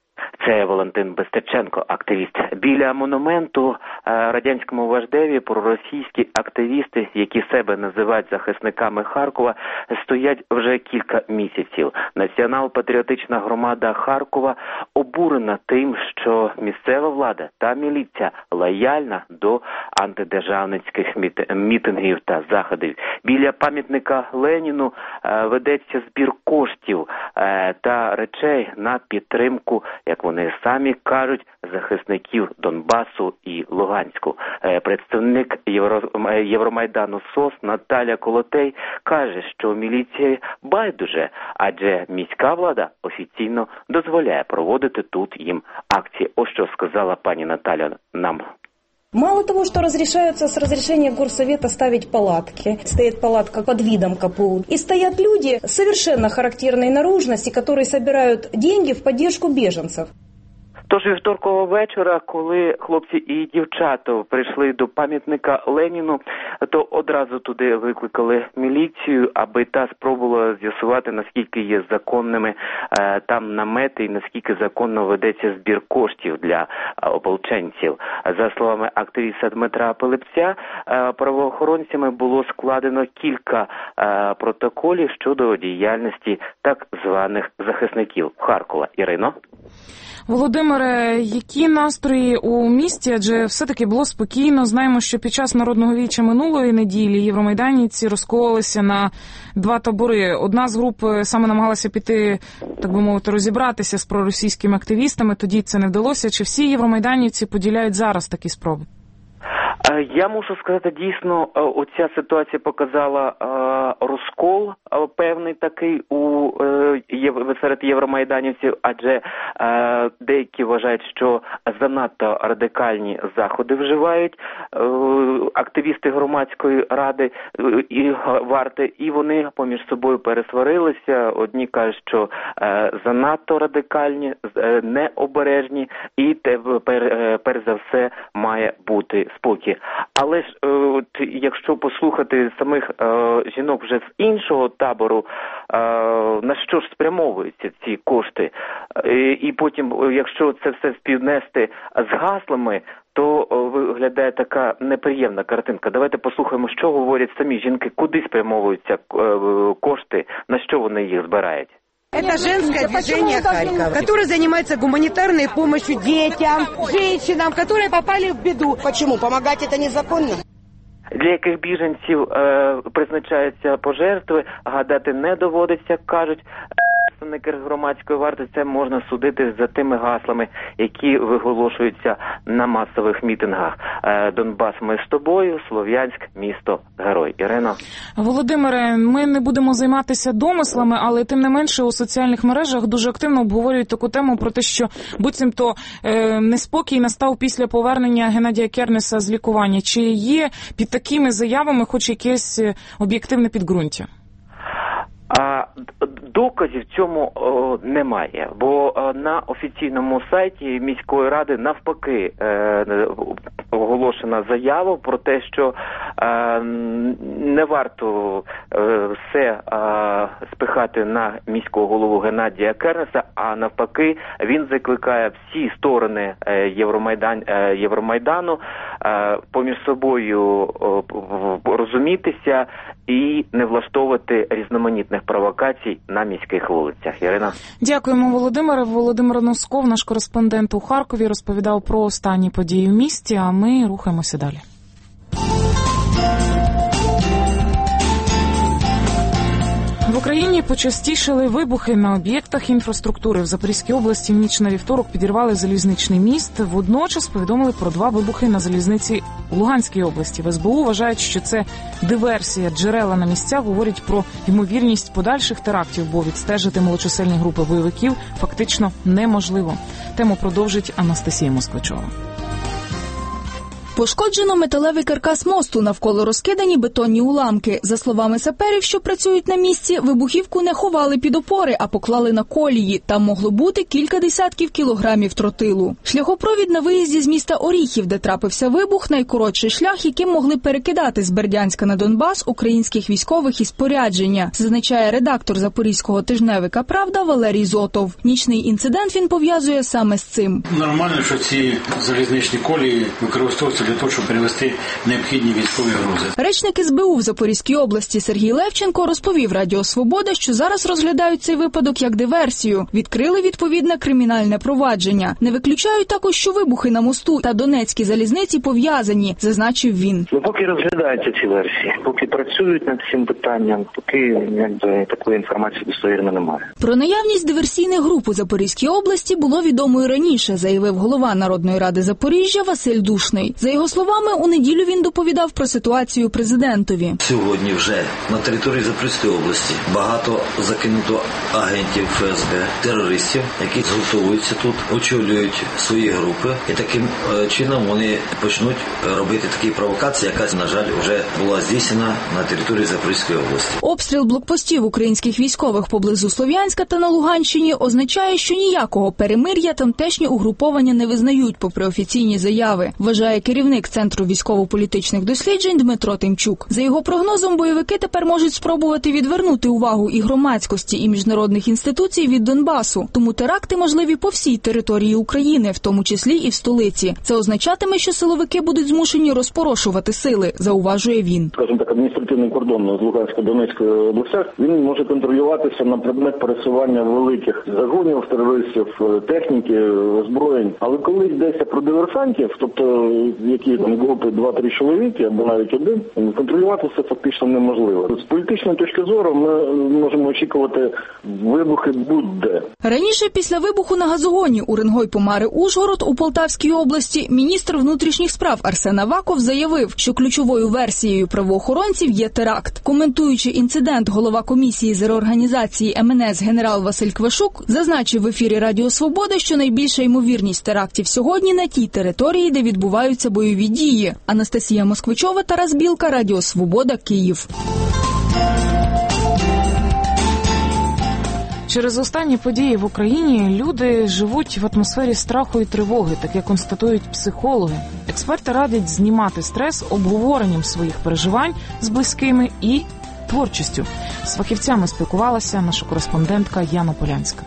Це Валентин Бестриченко, активіст. Біля монументу радянському вождеві проросійські активісти, які себе називають захисниками Харкова, стоять вже кілька місяців. Націонал-патріотична громада Харкова обурена тим, що місцева влада та міліція лояльна до антидержавницьких мітингів та заходів. Біля пам'ятника Леніну ведеться збір коштів та речей на підтримку, як вони Вони самі кажуть, захисників Донбасу і Луганську. Представник Євро... Євромайдану СОС Наталя Колотей каже, що міліція байдуже, адже міська влада офіційно дозволяє проводити тут їм акції. Ось що сказала пані Наталя нам. Мало того, что разрешаются с разрешения горсовета ставить палатки, стоит палатка под видом ка пе у, и стоят люди совершенно характерной наружности, которые собирают деньги в поддержку беженцев. Тож вівторкового вечора, коли хлопці і дівчата прийшли до пам'ятника Леніну, то одразу туди викликали міліцію, аби та спробувала з'ясувати, наскільки є законними е, там намети і наскільки законно ведеться збір коштів для е, ополченців. За словами активіста Дмитра Пилипця, е, правоохоронцями було складено кілька е, протоколів щодо діяльності так званих захисників Харкова. Ірино? Володимире, які настрої у місті? Адже все-таки було спокійно. Знаємо, що під час Народного віча минулої неділі євромайданівці розкололися на два табори. Одна з груп саме намагалася піти, так би мовити, розібратися з проросійськими активістами. Тоді це не вдалося. Чи всі євромайданівці поділяють зараз такі спроби? Я мушу сказати, дійсно, оця ситуація показала розкол певний такий у серед євромайданівців, адже деякі вважають, що занадто радикальні заходи вживають активісти громадської ради і варти, і вони поміж собою пересварилися. Одні кажуть, що занадто радикальні, необережні, і перш за все має бути спокій. Але ж якщо послухати самих жінок вже з іншого табору, на що ж спрямовуються ці кошти, і потім, якщо це все співнести з гаслами, то виглядає така неприємна картинка. Давайте послухаємо, що говорять самі жінки, куди спрямовуються кошти, на що вони їх збирають. Это женское движение Харькова, которое занимается гуманитарной помощью детям, женщинам, которые попали в беду. Почему? Помогать это незаконно? Для яких біженців е, призначаються пожертви, гадати не доводиться, кажуть представники громадської варти, це можна судити за тими гаслами, які виголошуються на масових мітингах. Е, Донбас, ми з тобою, Слов'янськ, місто, герой. Ірино. Володимире, ми не будемо займатися домислами, але тим не менше у соціальних мережах дуже активно обговорюють таку тему про те, що буцімто е, неспокій настав після повернення Геннадія Кернеса з лікування. Чи є під такими заявами хоч якесь об'єктивне підґрунтя? А доказів цьому о, немає, бо о, на офіційному сайті міської ради навпаки е, оголошена заява про те, що е, не варто е, все е, спихати на міського голову Геннадія Кернеса, а навпаки він закликає всі сторони е, Євромайдан, е, Євромайдану е, поміж собою е, розумітися і не влаштовувати різноманітних провокацій на міських вулицях. Ірина. Дякуємо, Володимире. Володимир Носков, наш кореспондент у Харкові, розповідав про останні події в місті, а ми рухаємося далі. В Україні почастішали вибухи на об'єктах інфраструктури. В Запорізькій області в ніч на вівторок підірвали залізничний міст. Водночас повідомили про два вибухи на залізниці у Луганській області. В ес бе у вважають, що це диверсія. Джерела на місцях говорять про ймовірність подальших терактів, бо відстежити малочисельні групи бойовиків фактично неможливо. Тему продовжить Анастасія Москвичова. Пошкоджено металевий каркас мосту, навколо розкидані бетонні уламки. За словами саперів, що працюють на місці, вибухівку не ховали під опори, а поклали на колії. Там могло бути кілька десятків кілограмів тротилу. Шляхопровід на виїзді з міста Оріхів, де трапився вибух, найкоротший шлях, яким могли перекидати з Бердянська на Донбас українських військових і спорядження, зазначає редактор запорізького тижневика «Правда» Валерій Зотов. Нічний інцидент він пов'язує саме з цим. Нормально, що ці залізничні колії використовуються для того, щоб перевести необхідні військові грузи. Речник ес бе у в Запорізькій області Сергій Левченко розповів Радіо Свобода, що зараз розглядають цей випадок як диверсію. Відкрили відповідне кримінальне провадження. Не виключають також, що вибухи на мосту та Донецькій залізниці пов'язані, зазначив він. Ну, поки розглядаються ці версії, поки працюють над цим питанням, поки якби такої інформації достовірно немає. Про наявність диверсійних груп у Запорізькій області було відомо і раніше, заявив голова Народної ради Запоріжжя Василь Душний. За його словами, у неділю він доповідав про ситуацію президентові. Сьогодні вже на території Запорізької області багато закинуто агентів еф ес бе, терористів, які згуртовуються тут, очолюють свої групи, і таким чином вони почнуть робити такі провокації, яка, на жаль, вже була здійснена на території Запорізької області. Обстріл блокпостів українських військових поблизу Слов'янська та на Луганщині означає, що ніякого перемир'я тамтешні угруповання не визнають, попри офіційні заяви, вважає керівник Центру військово-політичних досліджень Дмитро Тимчук. За його прогнозом, бойовики тепер можуть спробувати відвернути увагу і громадськості, і міжнародних інституцій від Донбасу. Тому теракти можливі по всій території України, в тому числі і в столиці. Це означатиме, що силовики будуть змушені розпорошувати сили, зауважує він. Скажімо так, адміністративне адміністративний кордон з Лугансько-Донецької областях, він може контролюватися на предмет пересування великих загонів терористів, техніки, озброєнь. Але коли йдеться про диверсантів, тобто які там групи два-три чоловіки або навіть один, контролювати це фактично неможливо. З політичної точки зору ми можемо очікувати вибухи будь-де. Раніше після вибуху на газогоні у Ренгой-Помари-Ужгород у Полтавській області міністр внутрішніх справ Арсен Аваков заявив, що ключовою версією правоохоронців є теракт. Коментуючи інцидент, голова комісії з реорганізації ем ен ес генерал Василь Квашук зазначив в ефірі Радіо Свобода, що найбільша ймовірність терактів сьогодні на тій території, де відбуваються бойові дії. Анастасія Москвичова, Тарас Білка, Радіо Свобода, Київ. Через останні події в Україні люди живуть в атмосфері страху і тривоги, таке констатують психологи. Експерти радять знімати стрес обговоренням своїх переживань з близькими і творчістю. З фахівцями спілкувалася наша кореспондентка Яна Полянська.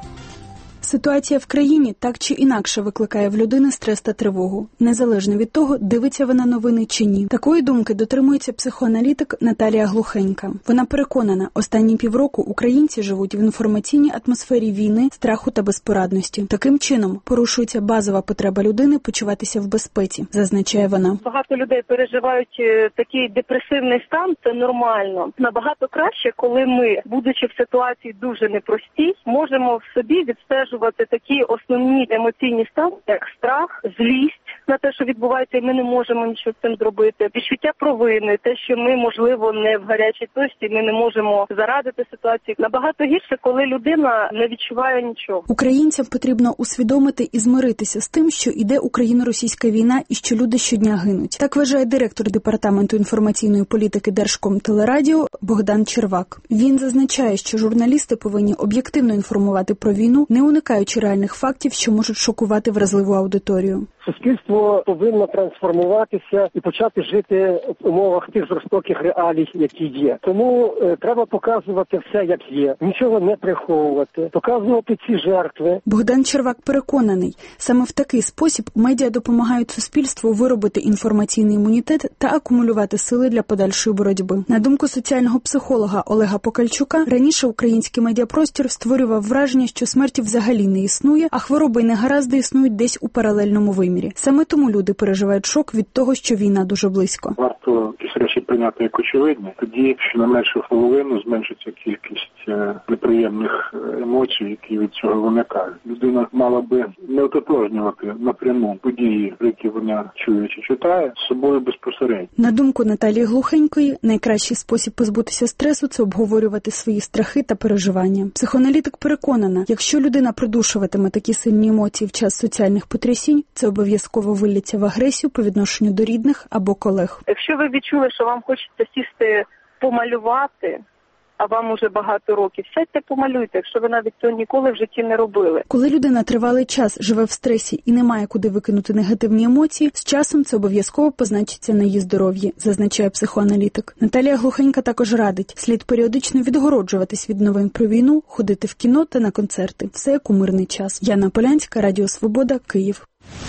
Ситуація в країні так чи інакше викликає в людини стрес та тривогу, незалежно від того, дивиться вона новини чи ні. Такої думки дотримується психоаналітик Наталія Глухенька. Вона переконана, останні півроку українці живуть в інформаційній атмосфері війни, страху та безпорадності. Таким чином порушується базова потреба людини почуватися в безпеці, зазначає вона. Багато людей переживають такий депресивний стан, це нормально. Набагато краще, коли ми, будучи в ситуації дуже непростій, можемо в собі відстежувати такі основні емоційні стани, як страх, злість на те, що відбувається, і ми не можемо нічого з цим зробити, відчуття провини, те, що ми, можливо, не в гарячій точці, ми не можемо зарадити ситуації. Набагато гірше, коли людина не відчуває нічого. Українцям потрібно усвідомити і змиритися з тим, що іде україно-російська війна і що люди щодня гинуть. Так вважає директор департаменту інформаційної політики Держкомтелерадіо Богдан Червак. Він зазначає, що журналісти повинні об'єктивно інформувати про війну, не уникаючи реальних фактів, що можуть шокувати вразливу аудиторію. Суспільство повинно трансформуватися і почати жити в умовах тих жорстоких реалій, які є. Тому е, треба показувати все, як є, нічого не приховувати, показувати ці жертви. Богдан Червак переконаний, саме в такий спосіб медіа допомагають суспільству виробити інформаційний імунітет та акумулювати сили для подальшої боротьби. На думку соціального психолога Олега Покальчука, раніше український медіапростір створював враження, що смерті взагалі не існує, а хвороби і негаразди існують десь у паралельному вимірі. Саме тому люди переживають шок від того, що війна дуже близько. Варто якісь речі прийняти як очевидні. Тоді, що на меншу половину зменшиться кількість неприємних емоцій, які від цього виникають. Людина мала би не ототожнювати напряму події, які вона чує чи читає, з собою безпосередньо. На думку Наталії Глухенької, найкращий спосіб позбутися стресу – це обговорювати свої страхи та переживання. Психоаналітик переконана, якщо людина придушуватиме такі сильні емоції в час соціальних потрясінь, це обов'язково виллється в агресію по відношенню до рідних або колег. Якщо ви відчули, що вам хочеться сісти помалювати, а вам уже багато років, сядьте помалюйте, якщо ви навіть цього ніколи в житті не робили. Коли людина тривалий час живе в стресі і не має куди викинути негативні емоції, з часом це обов'язково позначиться на її здоров'ї, зазначає психоаналітик. Наталія Глухенька також радить, слід періодично відгороджуватись від новин про війну, ходити в кіно та на концерти. Все як у мирний час. Яна Полянська, Радіо Свобода, Київ.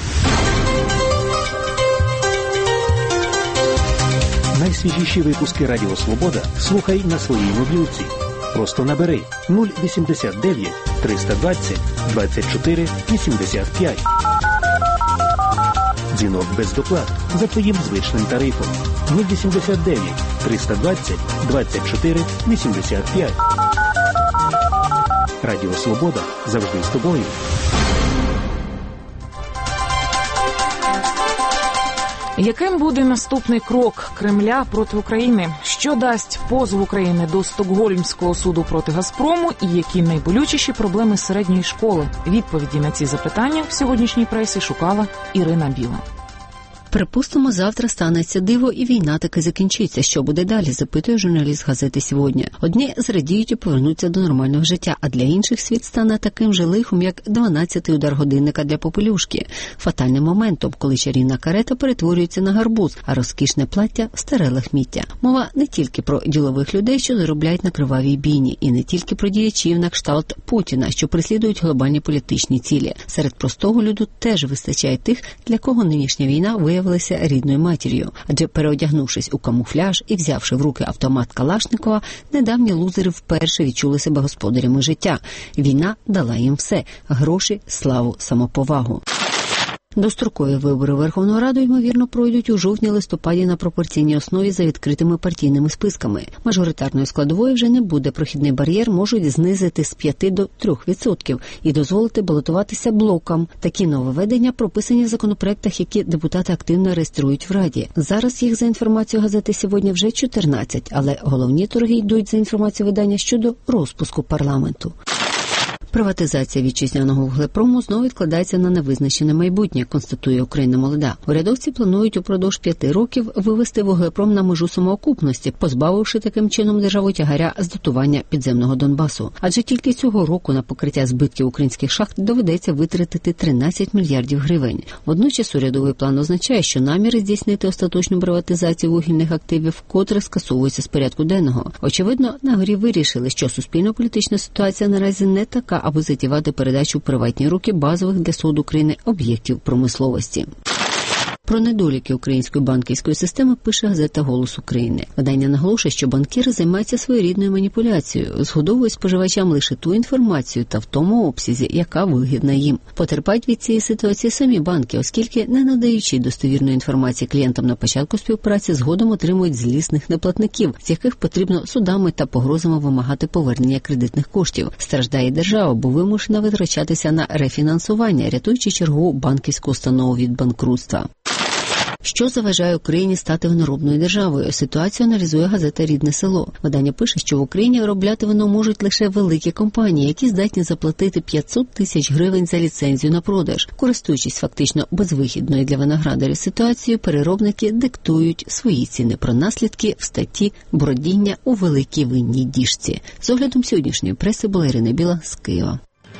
Найсвіжіші випуски Радіо Свобода слухай на своїй мобілці. Просто набери нуль вісімдесят дев'ять триста двадцять двадцять чотири вісімдесят п'ять. Дзвінок без доплат за твоїм звичним тарифом. нуль вісімдесят дев'ять триста двадцять двадцять чотири вісімдесят п'ять. Радіо Свобода завжди з тобою. Яким буде наступний крок Кремля проти України? Що дасть позов України до Стокгольмського суду проти Газпрому і які найболючіші проблеми середньої школи? Відповіді на ці запитання в сьогоднішній пресі шукала Ірина Біла. Припустимо, завтра станеться диво і війна таки закінчиться. Що буде далі, запитує журналіст газети «Сьогодні». Одні зрадіють і повернуться до нормального життя, а для інших світ стане таким же лихом, як дванадцятий удар годинника для попелюшки. Фатальним моментом, коли чарівна карета перетворюється на гарбуз, а розкішне плаття – в старе лахміття. Мова не тільки про ділових людей, що заробляють на кривавій бійні, і не тільки про діячів на кшталт Путіна, що переслідують глобальні політичні цілі. Серед простого люду теж вистачає тих, для кого нинішня війна виявилася виявилися рідною матір'ю. Адже переодягнувшись у камуфляж і взявши в руки автомат Калашникова, недавні лузери вперше відчули себе господарями життя. Війна дала їм все – гроші, славу, самоповагу. Дострокові вибори Верховної Ради, ймовірно, пройдуть у жовтні-листопаді на пропорційній основі за відкритими партійними списками. Мажоритарної складової вже не буде. Прохідний бар'єр можуть знизити з п'яти до трьох відсотків і дозволити балотуватися блокам. Такі нововведення прописані в законопроектах, які депутати активно реєструють в Раді. Зараз їх, за інформацією газети «Сьогодні», вже чотирнадцять, але головні торги йдуть, за інформацією видання, щодо розпуску парламенту. Приватизація вітчизняного вуглепрому знову відкладається на невизначене майбутнє, констатує Україна Молода. Урядовці планують упродовж п'яти років вивести вуглепром на межу самоокупності, позбавивши таким чином державу тягаря з дотування підземного Донбасу. Адже тільки цього року на покриття збитків українських шахт доведеться витратити тринадцять мільярдів гривень. Водночас урядовий план означає, що наміри здійснити остаточну приватизацію вугільних активів вкотре скасовуються з порядку денного. Очевидно, на горі вирішили, що суспільно-політична ситуація наразі не така, аби затівати передачу в приватні руки базових для суду України об'єктів промисловості. Про недоліки української банківської системи пише газета «Голос України». Видання наголошує, що банкіри займаються своєрідною маніпуляцією, згодовують споживачам лише ту інформацію та в тому обсязі, яка вигідна їм. Потерпають від цієї ситуації самі банки, оскільки, не надаючи достовірної інформації клієнтам на початку співпраці, згодом отримують злісних неплатників, з яких потрібно судами та погрозами вимагати повернення кредитних коштів. Страждає держава, бо вимушена витрачатися на рефінансування, рятуючи чергову банківську установу від банкрутства. Що заважає Україні стати виноробною державою? Ситуацію аналізує газета «Рідне село». Видання пише, що в Україні виробляти вино можуть лише великі компанії, які здатні заплатити п'ятсот тисяч гривень за ліцензію на продаж. Користуючись фактично безвихідною для виноградарів ситуацією, переробники диктують свої ціни. Про наслідки в статті «Бродіння у великій винній діжці». З оглядом сьогоднішньої преси була Ірина Біла з Києва.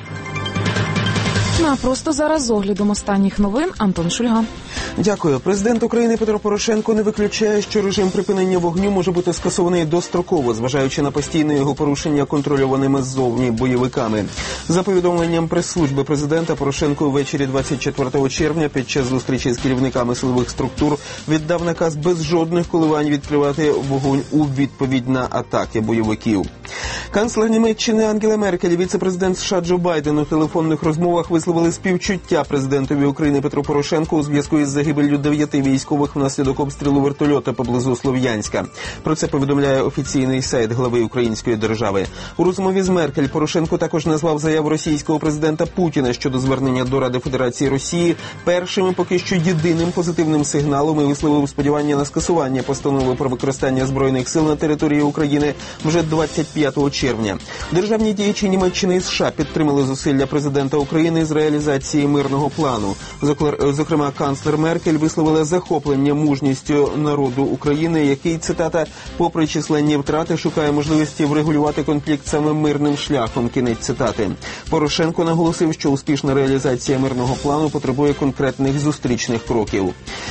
Ну, а просто зараз з оглядом останніх новин Антон Шульга. Дякую. Президент України Петро Порошенко не виключає, що режим припинення вогню може бути скасований достроково, зважаючи на постійне його порушення контрольованими ззовні бойовиками. За повідомленням прес-служби президента, Порошенко ввечері двадцять четвертого червня під час зустрічі з керівниками силових структур віддав наказ без жодних коливань відкривати вогонь у відповідь на атаки бойовиків. Канцлер Німеччини Ангела Меркель і віце-президент США Джо Байден у телефонних розмовах висловили співчуття президентові України Петру Порошенку у зв'язку із загибеллю дев'яти військових внаслідок обстрілу вертольота поблизу Слов'янська. Про це повідомляє офіційний сайт глави української держави. У розмові з Меркель Порошенко також назвав заяву російського президента Путіна щодо звернення до Ради Федерації Росії першим і поки що єдиним позитивним сигналом і висловив сподівання на скасування постанови про використання збройних сил на території України вже двадцять п'ятого червня. Державні діячі Німеччини і США підтримали зусилля президента України з реалізації мирного плану. Зокрема, канцлер Меркель висловила захоплення мужністю народу України, який, цитата, попри численні втрати, шукає можливості врегулювати конфлікт саме мирним шляхом, кінець цитати. Порошенко наголосив, що успішна реалізація мирного плану потребує конкретних зустрічних кроків.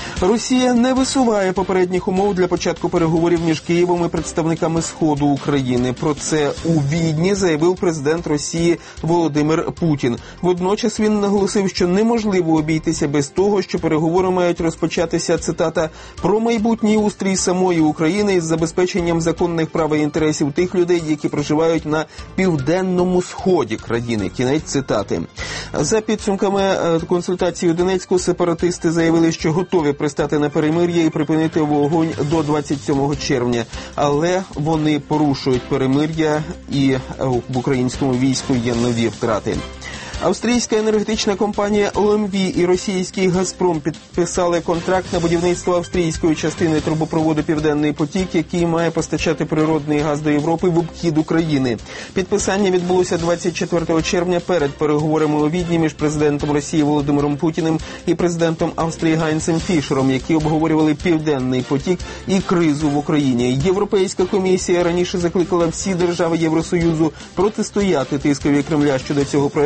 Росія не висуває попередніх умов для початку переговорів між Києвом і представниками Сходу України. Про це у Відні заявив президент Росії Володимир Путін. Водночас він наголосив, що неможливо обійтися без того, що переговори мають розпочатися, цитата, про майбутній устрій самої України із забезпеченням законних прав і інтересів тих людей, які проживають на південному сході країни, кінець цитати. За підсумками консультації у Донецьку, сепаратисти заявили, що готові пристати на перемир'я і припинити вогонь до двадцять сьомого червня, але вони порушують перемир'я і в українському війську є нові втрати. Австрійська енергетична компанія О Ем Ві і російський «Газпром» підписали контракт на будівництво австрійської частини трубопроводу «Південний потік», який має постачати природний газ до Європи в обхід України. Підписання відбулося двадцять четвертого червня перед переговорами у Відні між президентом Росії Володимиром Путіним і президентом Австрії Гайнцем Фішером, які обговорювали «Південний потік» і кризу в Україні. Європейська комісія раніше закликала всі держави Євросоюзу протистояти тискові Кремля щодо цього проекту, заявивши,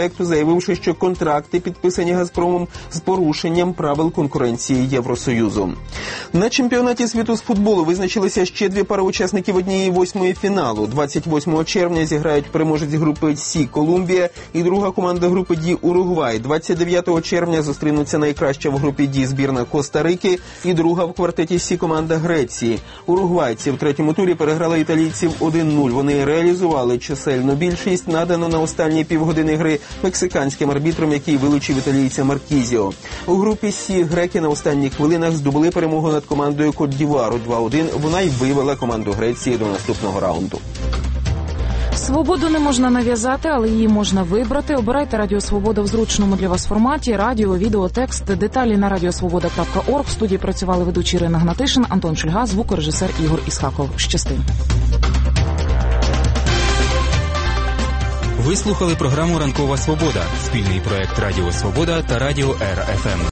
заявивши, що контракти, підписані «Газпромом», з порушенням правил конкуренції Євросоюзу. На чемпіонаті світу з футболу визначилися ще дві пари учасників однієї восьмої фіналу. двадцять восьмого червня зіграють переможець групи С – Колумбія і друга команда групи Д – Уругвай. двадцять дев'ятого червня зустрінуться найкраща в групі Д збірна Коста-Рики і друга в квартеті С команда Греції. Уругвайці в третьому турі переграли італійців один нуль. Вони реалізували чисельну більшість, надану на останні півгодини гри мексиканським арбітром, який вилучив італійця Маркізіо. У групі С греки на останніх хвилинах здобули перемогу над командою Кот-д'Івуару два один. Вона й вивела команду Греції до наступного раунду. Свободу не можна нав'язати, але її можна вибрати. Обирайте Радіо Свобода в зручному для вас форматі. Радіо, відео, текст. Деталі на радіосвобода крапка орг. В студії працювали ведучі Ірина Гнатишин, Антон Шульга, звукорежисер Ігор Ісхаков. Щасти. Ви слухали програму «Ранкова Свобода» – спільний проект Радіо Свобода та Радіо Р Ф М.